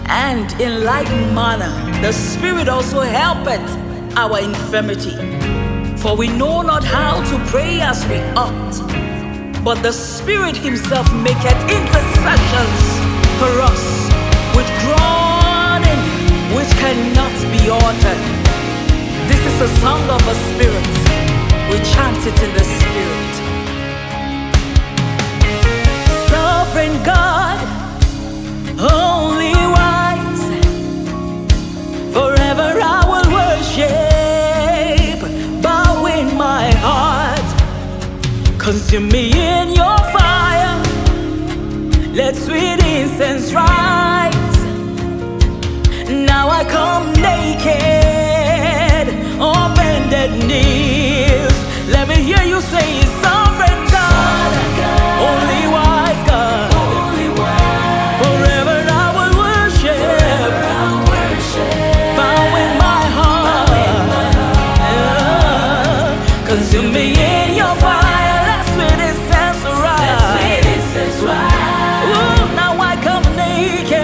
And in like manner, the Spirit also helpeth our infirmity. For we know not how to pray as we ought, but the Spirit himself maketh intercessions for us with groaning which cannot be uttered. This is a song of a spirit. We chant it in the Spirit. Sovereign God, only wise, forever I will worship, bowing my heart. Consume me in your fire, let sweet incense rise. Now I come naked, on bended knees. Let me hear you say, sovereign God, only wise God, forever I will worship, bowing my heart. Consume me in your fire, let sweet incense rise. Ooh, now I come naked,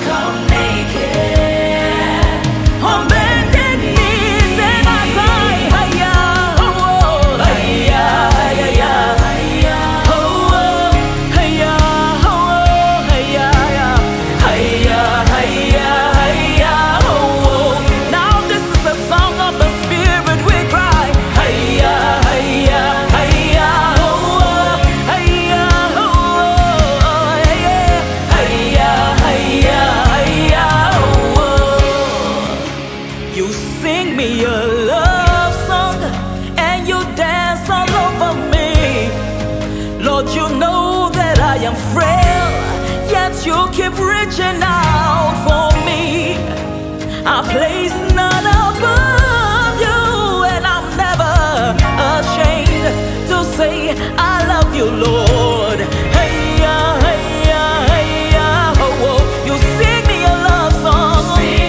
on bended knees, and I cry, hiya, oh, hiya, hiya, oh, hiya, oh, hiya, hiya, hiya, hiya, oh. Now this is a song of the Spirit. We cry, hiya, hiya, hiya, oh, hiya, oh, hiya, hiya, hiya, hiya, oh. You sing me a love song and you dance all over me. Lord, you know that I am frail, yet you keep reaching out for me. I place none above you, and I'm never ashamed to say I love you, Lord. Hey, hey, hey, oh, oh. You sing me a love song.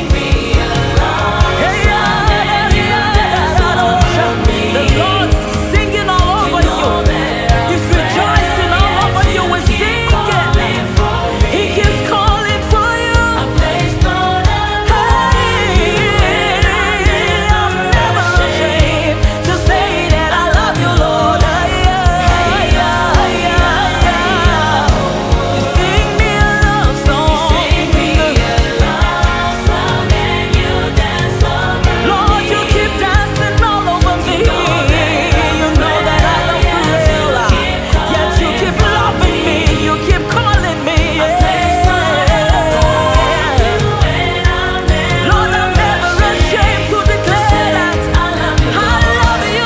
Hey, the Lord's singing all over you. He's rejoicing all over you and singing. He keeps calling for you. Hey, I'm never ashamed to say that I love you, Lord. You sing me a love song. Lord, you keep dancing all over me. You know that I love you real. Yet you keep loving me. You keep calling me. Lord, I'm never ashamed to declare that I love you.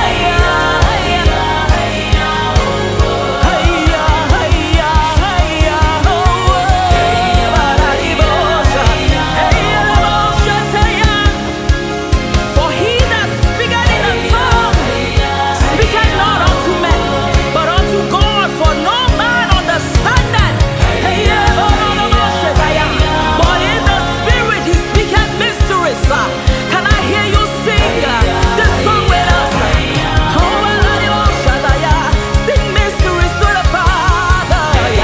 For he that speaketh in a tongue speaketh not unto men, but unto God, for no man understandeth. But in the Spirit he speaketh mysteries. Can I hear you sing this song with us? Sing mysteries to the Father.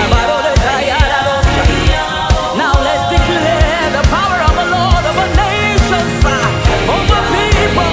Now let's declare the power of the Lord over nations, over people.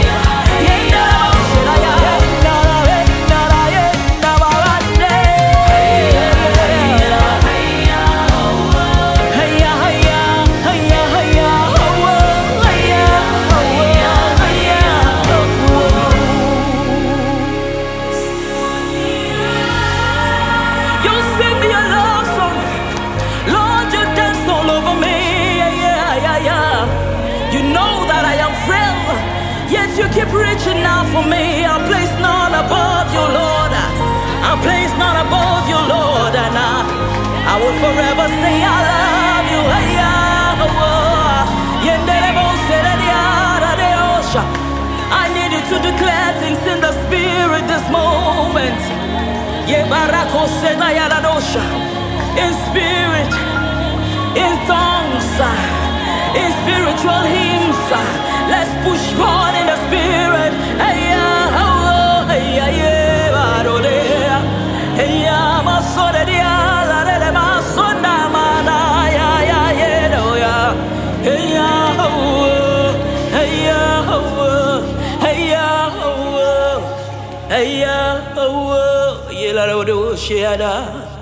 You sing me a love song, Lord, you dance all over me. You know that I am frail, yet you keep reaching out for me. I place none above you, Lord. I place none above you, Lord, and I will forever say I love you. I need you to declare things in the Spirit this moment. In spirit, in tongues, in spiritual hymns. Let's push forward in the Spirit. hey Yahweh, hey Yahweh, hey Yahweh, hey Yahweh, yela ro do shiada.